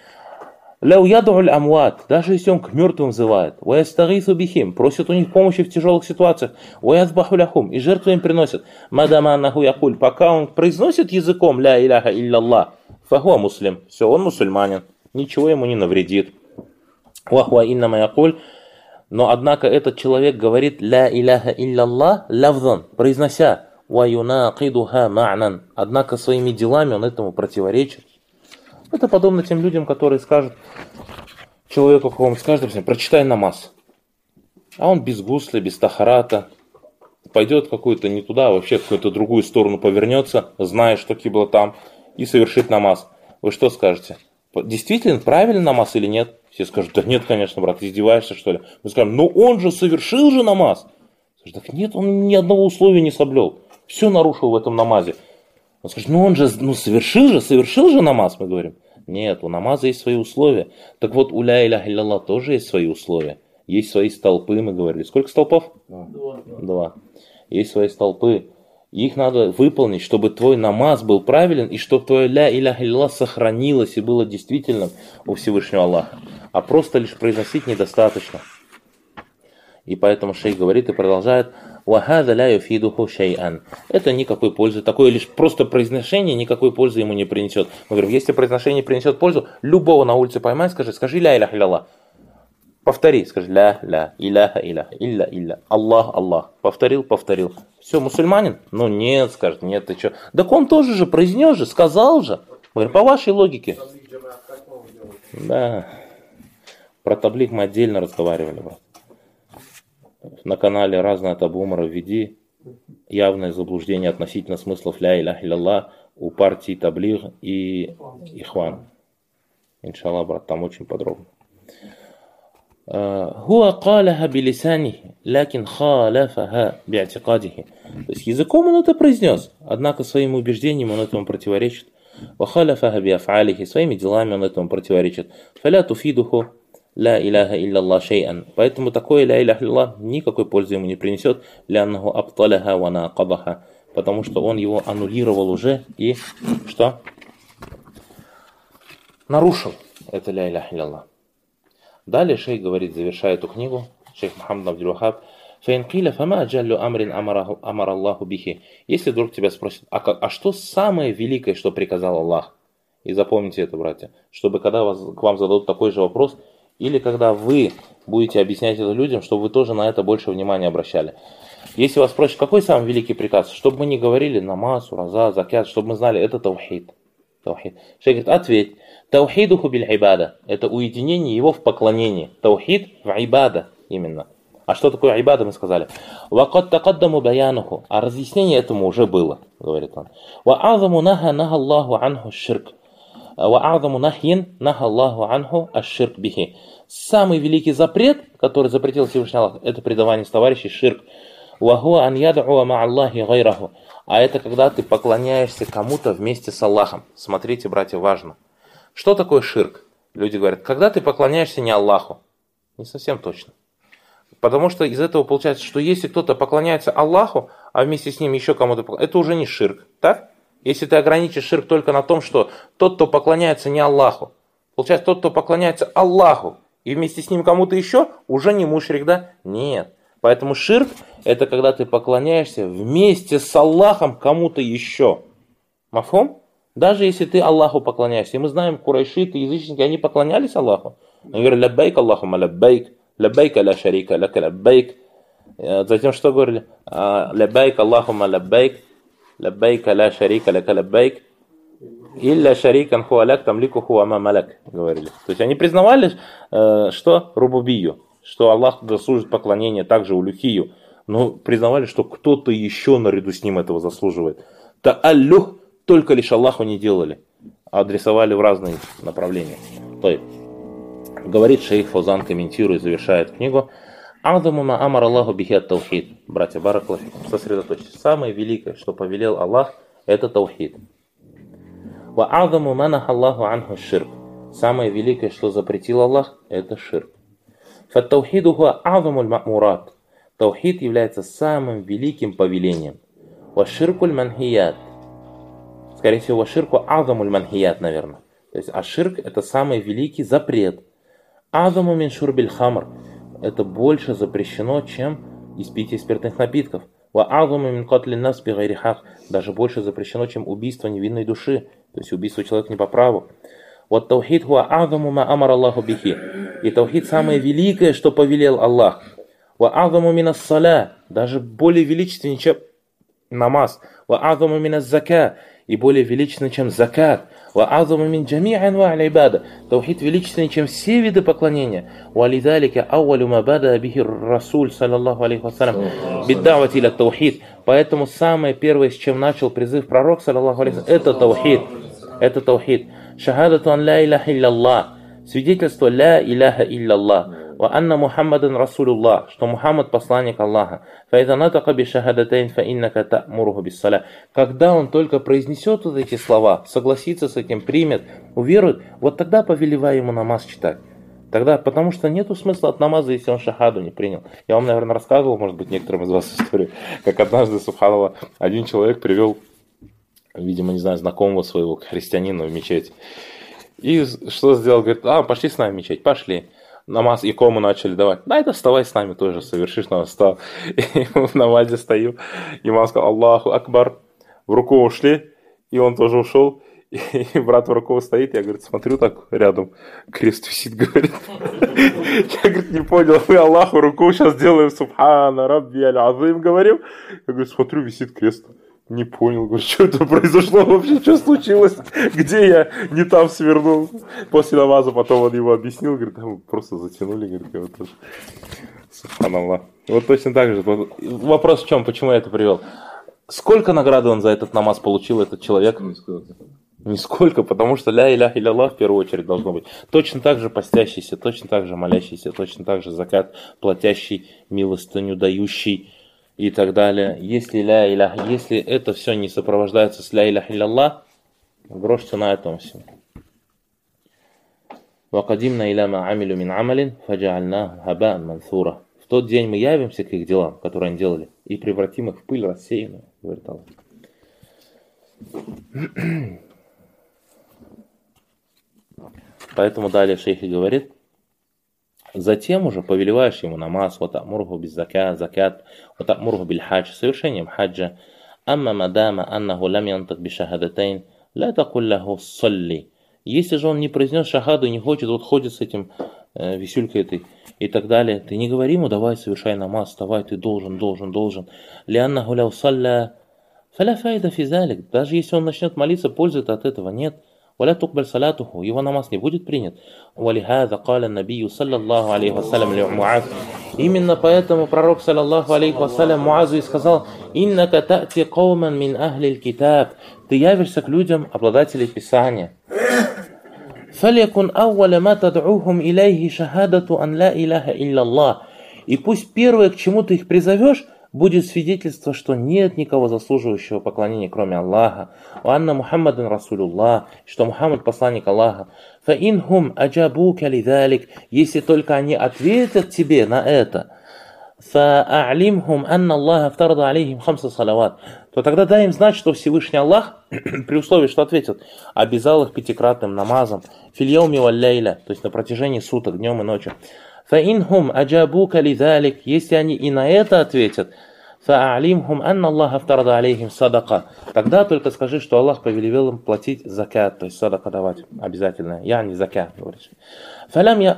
A: Ляу ядуль амват, даже если он к мертвым взывает, ваястагису бихим, просит у них помощи в тяжелых ситуациях, ваязбаху ляхум, и жертву им приносит, мадама аннаху якуль, пока он произносит языком ля иляха илля, фахуа муслим, все, он мусульманин, ничего ему не навредит. Вахуа иннама якуль, но однако этот человек говорит ля иляха илля лавзан, произнося, ваюнакидуха ма'нан, однако своими делами он этому противоречит. Это подобно тем людям, которые скажут человеку, кому скажут, допустим, прочитай намаз. А он без гусля, без тахарата, пойдет какую-то не туда, а вообще в какую-то другую сторону повернется, зная, что кибла там, и совершит намаз. Вы что скажете? Действительно, правильный намаз или нет? Все скажут, да нет, конечно, брат, издеваешься, что ли? Мы скажем, ну он же совершил же намаз. Скажут, так нет, он ни одного условия не соблюл. Все нарушил в этом намазе. Он скажет, ну он же ну, совершил же, совершил же намаз, мы говорим. Нет, у намаза есть свои условия. Так вот, у ля иляха илля тоже есть свои условия. Есть свои столпы, мы говорили. Сколько столпов? Два. Два. Есть свои столпы. Их надо выполнить, чтобы твой намаз был правилен, и чтобы твое ля иляха илля сохранилось и было действительным у Всевышнего Аллаха. А просто лишь произносить недостаточно. И поэтому шейх говорит и продолжает, «Вахаза ля юфидуху шей'ан». Это никакой пользы. Такое лишь просто произношение никакой пользы ему не принесет. Мы говорим, если произношение принесет пользу, любого на улице поймай, скажи, скажи ля иляха илля. Повтори, скажи ля ля иляха иляха илля илля. Аллах Аллах. Повторил, повторил. Все, мусульманин? Ну нет, скажет, нет, ты что? Так он тоже же произнес же, сказал же. Мы говорим, по вашей логике. Да. Про таблик мы отдельно разговаривали, брат. На канале «Разное от Абу Умара» введи явное заблуждение относительно смыслов ля иляха илля. у партии Таблигh и Ихван. Иншаллах, брат, там очень подробно. Хуа калаха билисани, лякин халафаха биатикадихи. То есть языком он это произнес, однако своим убеждением он этому противоречит. Ва халяфаха биафалихи, своими делами он этому противоречит. Фаля туфидуху ла иляха илляллах шей'ан. Поэтому такое ля иляха илляллах никакой пользы ему не принесет. Ляннаху абталяха ва наакадаха. Потому что он его аннулировал уже и что? Нарушил это ля иляха илляллах. Далее шейх говорит, завершая эту книгу, шейх Мухаммад Абдул-Вахаб, «Фаинкиля фама аджаллю амрин амар Аллаху бихи». Если вдруг тебя спросят, а, как, а что самое великое, что приказал Аллах? И запомните это, братья, чтобы когда вас, к вам зададут такой же вопрос, или когда вы будете объяснять это людям, чтобы вы тоже на это больше внимания обращали. Если вас спросят, какой самый великий приказ, чтобы мы не говорили намаз, ураза, закят, чтобы мы знали, это таухид. Таухид. Шейх говорит, ответь. Таухидуху биль ибада. Это уединение его в поклонении. Таухид в ибада именно. А что такое ибада, мы сказали? Вакат такаддаму баянуху. А разъяснение этому уже было, говорит он. Ва азаму наха наха Аллаху анху ширк. Ва азаму нахьин наха Аллаху анху ашширк бихи. Самый великий запрет, который запретил Всевышний Аллах, это предавание товарищей ширк. Ва хуа ан яд'уа ма Аллахи гайраху. А это когда ты поклоняешься кому-то вместе с Аллахом. Смотрите, братья, важно. Что такое ширк? Люди говорят, когда ты поклоняешься не Аллаху. Не совсем точно. Потому что из этого получается, что если кто-то поклоняется Аллаху, а вместе с ним еще кому-то поклоняется, это уже не ширк. Так? Если ты ограничишь ширк только на том, что тот, кто поклоняется не Аллаху, получается, тот, кто поклоняется Аллаху, и вместе с ним кому-то еще, уже не мушрик, да? Нет. Поэтому ширк – это когда ты поклоняешься вместе с Аллахом кому-то еще. Мафхум? Даже если ты Аллаху поклоняешься. И мы знаем, курайшиты, язычники, они поклонялись Аллаху. Они говорили, лаббайк Аллахума лаббайк, лаббайк ля шарика лака лаббайк. Затем что говорили? Лаббайк Аллахума лаббайк, лаббайк ля шарика лака лаббайк. Илля шарикан хуаляк тамлику хуама маляк. Говорили. То есть они признавали, что рубубию, что Аллах заслужит поклонения также улюхию. Но признавали, что кто-то еще наряду с ним этого заслуживает. Та'аллюх только лишь Аллаху не делали, а адресовали в разные направления. То есть, говорит шейх Фаузан, комментируя, завершает книгу, «А'заму ма амар Аллаху бихи ат-таухид». Братья, баракаллаху фикум, сосредоточьтесь. Самое великое, что повелел Аллах, это таухид. «Ва а'заму ма наха Аллаху анху ширк». Самое великое, что запретил Аллах, это ширк. «Фат-таухиду хуа а'заму аль-ма'мурат». Таухид является самым великим повелением. «Ва ширкуль манхият». Скорее всего, ширку азамуль манхият, наверное. То есть, а ширк – это самый великий запрет. Азаму мин шурбиль хамр – это больше запрещено, чем испитие спиртных напитков. Ва азаму мин катли нас би гайри хак – даже больше запрещено, чем убийство невинной души. То есть, убийство человека не по праву. Вот таухид хуа азаму ма амар Аллаху бихи. И таухид – самое великое, что повелел Аллах. Ва азаму мин ас-саля – даже более величественнее, чем намаз. Ва азаму мин аз-зака – и более величественный, чем закат. Ва азаму мин джами' анва' аль-ибада. Таухид величественнее, чем все виды поклонения. Ва лидалика ауалу ма бада бихи расуль саллаллаху алейхи вассалям биддавати иля таухид. Поэтому самое первое, с чем начал призыв пророк саллаллаху алейхи вассалям, это таухид. Это таухид. Шахадату ан ла иляха илляллах. Свидетельство ля иляха илляллах. Ва анна Мухаммадан Расулуллах, что Мухаммад посланник Аллаха. Фаида натака би шахадатайн фа иннака та'муруху бис саля. Когда он только произнесет вот эти слова, согласится с этим, примет, уверует, вот тогда повелевай ему намаз читать. Тогда, потому что нету смысла от намаза, если он шахаду не принял. Я вам, наверное, рассказывал, может быть, некоторым из вас историю, как однажды, субханаллах, один человек привел, видимо, не знаю, знакомого своего христианина в мечеть. И что сделал? Говорит, а, пошли с нами в мечеть, пошли. Намаз и кому начали давать. Да, это вставай с нами тоже, совершишь намаз. Встал. И в намазе стою. Имам сказал, Аллаху Акбар. В руку ушли, и он тоже ушел. И брат в руку стоит, я, говорит, смотрю так рядом, крест висит, говорит. Я, говорит, не понял, мы Аллаху руку сейчас делаем, субхана, рабби аль-азим, говорим. Я, говорит, смотрю, висит крест. Не понял, говорю, что это произошло вообще, что случилось, где я не там свернул. После намаза потом он его объяснил, говорит, да, мы просто затянули, говорит, его тоже. Субханаллах. Вот точно так же. Вопрос в чем, почему я это привел? Сколько награды он за этот намаз получил, этот человек?
B: Нисколько.
A: Нисколько, потому что ля иляха илlallah в первую очередь должно быть. Точно так же постящийся, точно так же молящийся, точно так же закат платящий, милостыню дающий и так далее. Если ля иляха, если это все не сопровождается с ля иляха илlallah, грош цена этому всему. وَقَدِمْنَا إِلَى مَا عَمِلُوا مِنْ عَمَلٍ فَجَعَلْنَاهُ هَبَاءً مَنْثُورًا. В тот день мы явимся к их делам, которые они делали, и превратим их в пыль рассеянную, говорит Аллах. Поэтому далее шейх и говорит, затем уже повелеваешь ему намаз, вот амурху без закят, закят, вот амурху биль хадж, совершением хаджа, амма мадама аннаху лам янтак би шахадатайн, ла такуль лаху салли. Если же он не произнес шахаду и не хочет, вот ходит с этим э, висюлькой этой и так далее, ты не говори ему, давай совершай намаз, вставай, ты должен, должен, должен. Лианнаху ляу салля, фаля файда физалик. Даже если он начнет молиться, пользы от этого нет. ولا تقبل صلاته, его намаз не будет принят. ولهذا قال النبي صلى الله عليه وسلم لمعاذ. Именно поэтому пророк саллаллаху алейхи вассалям Муазу и сказал: «Иннака та'ти кауман мин ахлил китаб». Ты явишься к людям, обладателей Писания. فَلْيَكُنْ أَوَّلَ مَا تَدْعُوهُمْ إِلَيْهِ شَهَادَةُ أَنْ لَا إِلَهَ إِلَّا اللَّهِ. И пусть первое, к чему ты их призовешь, будет свидетельство, что нет никого заслуживающего поклонения, кроме Аллаха. «Ванна Мухаммадан Расулуллах», что Мухаммад посланник Аллаха. «Фаинхум аджабука лидалик», если только они ответят тебе на это. «Фа'алимхум анна Аллаха фтарда алейхим хамса салават», то тогда дай им знать, что Всевышний Аллах, при условии, что ответят, обязал их пятикратным намазом, фильяуми валлейля, то есть на протяжении суток, днем и ночью. فَإِنْهُمْ أَجَابُوكَ لِذَلِكَ, если они и на это ответят, فَأَعْلِمْهُمْ أَنَّ اللَّهَ افترض عَلَيْهِمْ صَدَقَةً, тогда только скажи, что Аллах повелел им платить закат, то есть садака давать, обязательно, я не закат, говоришь. فَلَمْ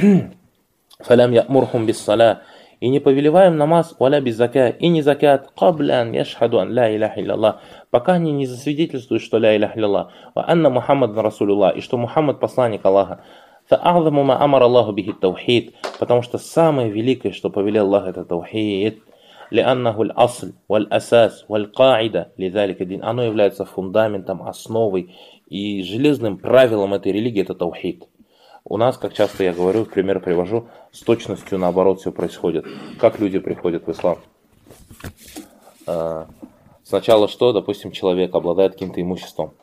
A: يَأْمُرْهُمْ بِالصَّلَاةِ, и не повелеваем намаз, وَلَا بِالزَّكَاةِ, и не закат, قَبْلَ أَنْ يَشْهَدُوا أَنْ لَا إِلَهَ إِلَّا اللَّهِ, пока они не засвидетельствуют, что ля иляха илlallah, وَأَنَّ مُحَمَّدًا رَسُولُ اللَّهِ, и что Мухаммад посланник Аллаха. فَأَعْظَمُ مَا أَمَرَ اللَّهُ بِهِ التَّوْحِيد, потому что самое великое, что повелел Аллах, это таухид. لِأَنَّهُ الْأَصْلُ وَالْأَسَاسُ وَالْقَاعِدَةُ لِذَلِكَ الدِّينِ, оно является фундаментом, основой и железным правилом этой религии, это таухид. У нас, как часто я говорю, пример привожу, с точностью наоборот все происходит. Как люди приходят в ислам? Сначала что? Допустим, человек обладает каким-то имуществом.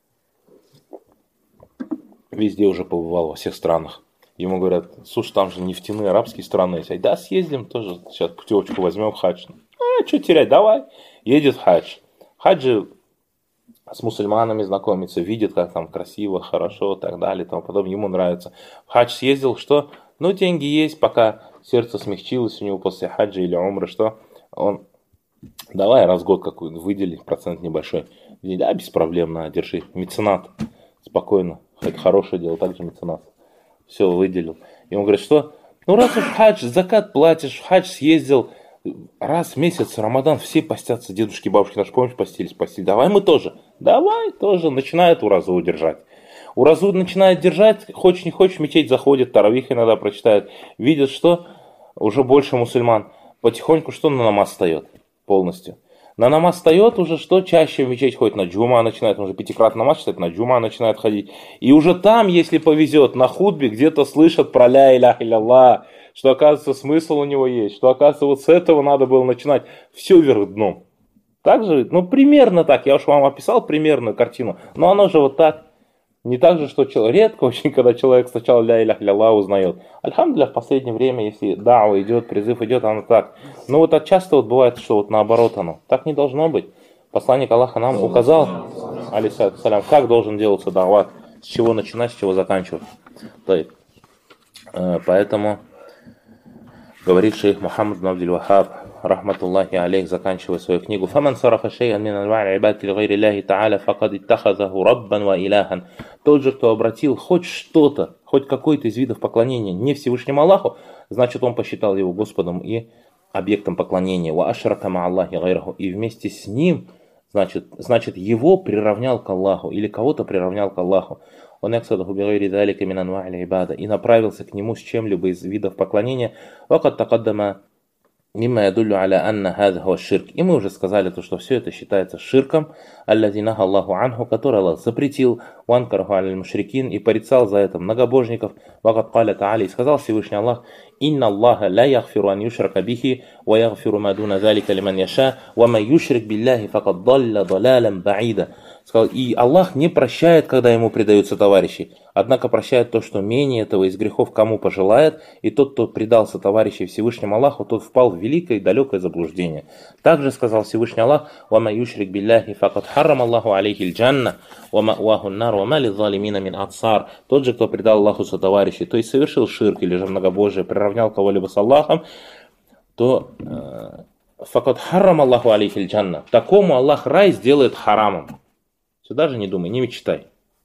A: Везде уже побывал, во всех странах. Ему говорят: слушай, там же нефтяные арабские страны есть. Да, съездим тоже, сейчас путевочку возьмем в хадж. А, что терять, давай. Едет в хадж. В хадже с мусульманами знакомится, видит, как там красиво, хорошо, и так далее, и тому подобное. Ему нравится. В хадж съездил, что? Ну, деньги есть, пока сердце смягчилось у него после хаджа или умры, что? Он, давай раз в год какую-то выдели, процент небольшой. Да, без проблем, на, держи. Меценат. Спокойно. Это хорошее дело, также меценат. Все, выделил. И он говорит, что? Ну, раз уж в хадж, закат платишь, в хадж съездил, раз в месяц, Рамадан, все постятся, дедушки, бабушки наши, помнишь, постились, постились. Давай мы тоже. Давай тоже. Начинает уразу держать. Уразу начинает держать, хочешь не хочешь, мечеть заходит, таравих иногда прочитает. Видит, что уже больше мусульман. Потихоньку что на намаз встает полностью. На намаз встает уже, что чаще в мечеть ходит, на джума начинает, уже пятикратный намаз читать, на джума начинает ходить. И уже там, если повезет, на хутбе где-то слышат про ля иляха илlallah, что оказывается смысл у него есть, что оказывается вот с этого надо было начинать, все вверх дном. Так же, ну примерно так, я уж вам описал примерную картину, но оно же вот так. Не так же, что человек, редко очень, когда человек сначала ля иляха илlallah узнает. Альхамдулилля, в последнее время, если дауа идет, призыв идет, оно так. Но вот часто вот бывает, что вот наоборот оно. Так не должно быть. Посланник Аллаха нам указал, алейхиссалям, как должен делаться дауа, с чего начинать, с чего заканчивать. Поэтому говорит шейх Мухаммад бин Абдуль Вахаб, рахматуллахи алейх, заканчивая свою книгу: «Фаман сарафа шей'ан мин анва'и ибадати лигайри Аллахи та'аля факад иттахазаху раббан ва иляхан». Тот же, кто обратил хоть что-то, хоть какой-то из видов поклонения не Всевышнему Аллаху, значит, он посчитал его Господом и объектом поклонения. «Ва ашрака ма Аллахи гайраху», и вместе с ним, значит, значит, его приравнял к Аллаху или кого-то приравнял к Аллаху. Он и направился к нему с чем-либо из видов поклонения. «Вакад такаддама мимма ядуллю аля анна хаза хуа ширк. И мы уже сказали то, что все это считается ширком, аллази наха Аллаху анху, который Аллах запретил, ванкарху аль мушрикин, и порицал за это многобожников, вакат каля та'али, и сказал Всевышний Аллах: инна Аллаха ла яхфиру ан юшрака бихи, ва яхфиру ма дуна залика лиман яша, ва ма юшрик билляхи факад далля далялям баида. Сказал: и Аллах не прощает, когда ему предаются товарищи, однако прощает то, что менее этого из грехов кому пожелает, и тот, кто предался товарищей Всевышнему Аллаху, тот впал в великое и далекое заблуждение. Также сказал Всевышний Аллах: «Вама юшрик билляхи факат харрам Аллаху алейхи джанна, вама уаху нар, вама ли залимина мин ацар». Тот же, кто предал Аллаху сотоварищей, то есть совершил ширк или же многобожие, приравнял кого-либо с Аллахом, то факат харрам Аллаху алейхи джанна. Такому Аллах рай сделает харамом. Даже не думай, не мечтай.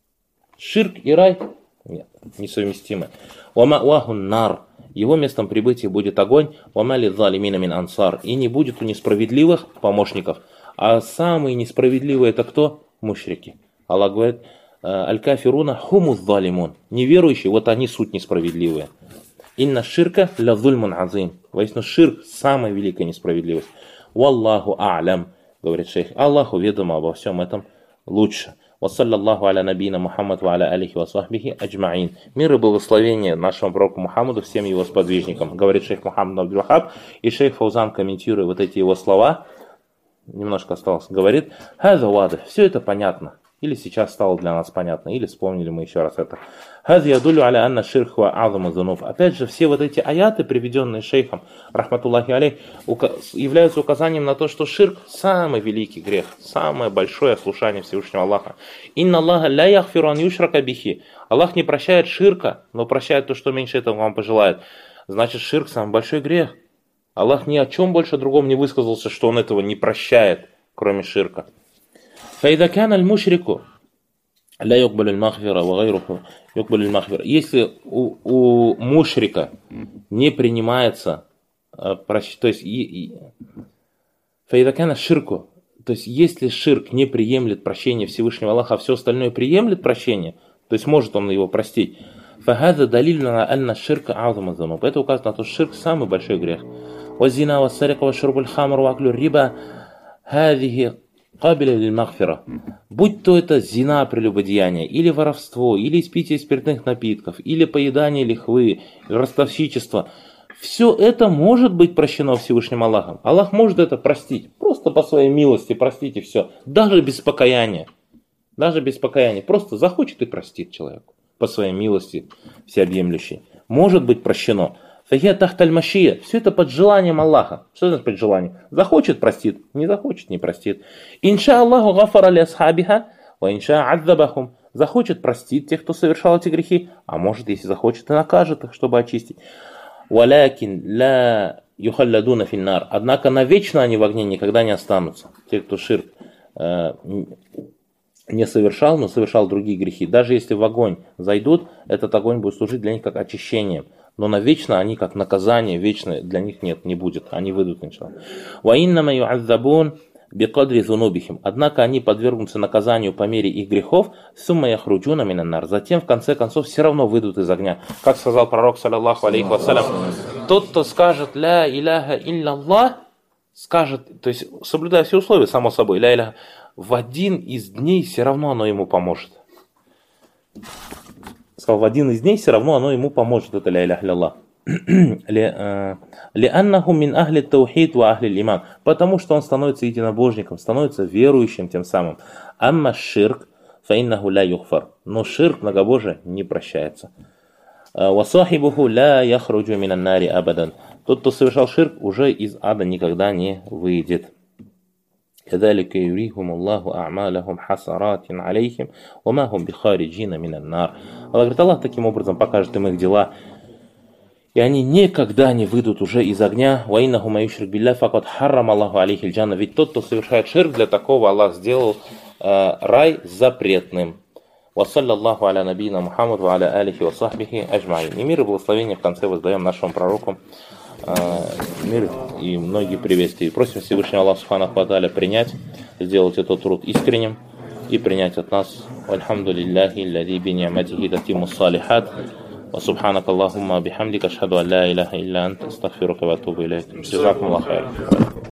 A: Ширк и рай? Нет, несовместимы. Вама уахун нар. Его местом прибытия будет огонь. Вама ли залимина мин ансар. И не будет у несправедливых помощников. А самые несправедливые это кто? Мушрики. Аллах говорит: аль-кафируна хуму залимун. Неверующие, вот они суть несправедливые. Инна ширка ля зульмун азим. Воистину ширк самая великая несправедливость. Валлаху а'лям, говорит шейх. Аллаху ведомо обо всем этом лучше. Вассаллаллаху аля набийна Мухаммад ва аля алихи ва сахбихи аджмаин. Мир и благословение нашему пророку Мухаммаду, всем его сподвижникам. Говорит шейх Мухаммад Абдул-Вахаб, и шейх Фаузан, комментируя вот эти его слова, немножко осталось, говорит: «Хаза вады», все это понятно. Или сейчас стало для нас понятно, или вспомнили мы еще раз это. «Хаза ядулю аля анна ширк ва азаму зунуб». Опять же, все вот эти аяты, приведенные шейхом, рахматуллахи алейх, являются указанием на то, что ширк – самый великий грех, самое большое ослушание Всевышнего Аллаха. «Инна Аллаха ля яхфиру ан юшрака бихи». Аллах не прощает ширка, но прощает то, что меньше этого вам пожелает. Значит, ширк – самый большой грех. Аллах ни о чем больше другом не высказался, что он этого не прощает, кроме ширка. فإذا كان المشرك لا يقبل المغفرة وغيره يقبل المغفرة. Если у, у мушрика не принимается, то есть فإذا كان الشرك, то есть если ширк не приемлет прощения Всевышнего Аллаха, а все остальное приемлет прощение, то есть может он его простить. فهذا دليل على أن الشرك أعظم الذنوب. Это указывает на то, что ширк самый большой грех. والزنا والسرقة والشرب الخمر وأكل الربا هذه будь то это зина, прелюбодеяние, или воровство, или испитие спиртных напитков, или поедание лихвы, ростовщичество, все это может быть прощено Всевышним Аллахом. Аллах может это простить, просто по своей милости простить и все, даже без покаяния, даже без покаяния, просто захочет и простит человеку, по своей милости всеобъемлющей, может быть прощено. Фахия тахталь машия. Все это под желанием Аллаха. Что значит под желанием? Захочет — простит. Не захочет — не простит. Инша Аллаху гафара ли асхабиха, ва инша адзабахум. Захочет — простит тех, кто совершал эти грехи. А может, если захочет, и накажет их, чтобы очистить. Валякин ла юхалладуна финнар. Однако навечно они в огне никогда не останутся. Те, кто ширк э, не совершал, но совершал другие грехи. Даже если в огонь зайдут, этот огонь будет служить для них как очищением. Но навечно они, как наказание, вечное для них нет, не будет. Они выйдут, иншаллах. وَإِنَّمَا يُعَذَّبُونَ بِقَدْرِ ذُنُوبِهِمْ. Однако они подвергнутся наказанию по мере их грехов. ثُمَّ يَخْرُجُونَ مِنَ النَّارِ. Затем, в конце концов, все равно выйдут из огня. Как сказал пророк, саллаллаху алейхи вассалям, тот, кто скажет «Ля иляха илля-Аллах», скажет, то есть соблюдая все условия, само собой, «Ля иляха», в один из дней все равно оно ему поможет. Сказал, в один из дней все равно оно ему поможет, это ля иляха илля-Аллах. لأنه من أهل التوحيد وأهل الإيمان, потому что он становится единобожником, становится верующим тем самым. أما الشرك فإنه لا يغفر. Но ширк, многобожие, не прощается. وصاحبه لا يخرج من النار أبدا. Тот, кто совершал ширк, уже из ада никогда не выйдет. كذلك يريهم الله أعمالهم حسرات عليهم وما هم بخارجين من النار. Allah говорит, Аллах таким образом покажет им их дела, и они никогда не выйдут уже из огня. وَإِنَّهُ مَا يُشْرِكْ بِاللَّهِ فَقَدْ حَرَّمَ اللَّهُ عَلَيْهِ الْجَنَّةَ. Ведь тот, кто совершает ширк, для такого Аллах сделал э, рай запретным. وَصَلَّى اللَّهُ عَلَى نَبِيِّنَا مُحَمَّدٍ وَعَلَى آلِهِ وَصَحْبِهِ أَجْمَعِينَ. И мир и благословение в конце воздаем нашему пророку. Мир и многие приветствия. И просим Всевышнего Аллаха Субханаху ва Тааля принять, сделать этот труд искренним и принять от нас. Альхамдулиллахи, аллади би ни'матихи татиммус салихат. وسبحانك اللهم بحمدك أشهد أن لا إله إلا أنت أستغفرك وأتوب إليك. جزاكم الله خير.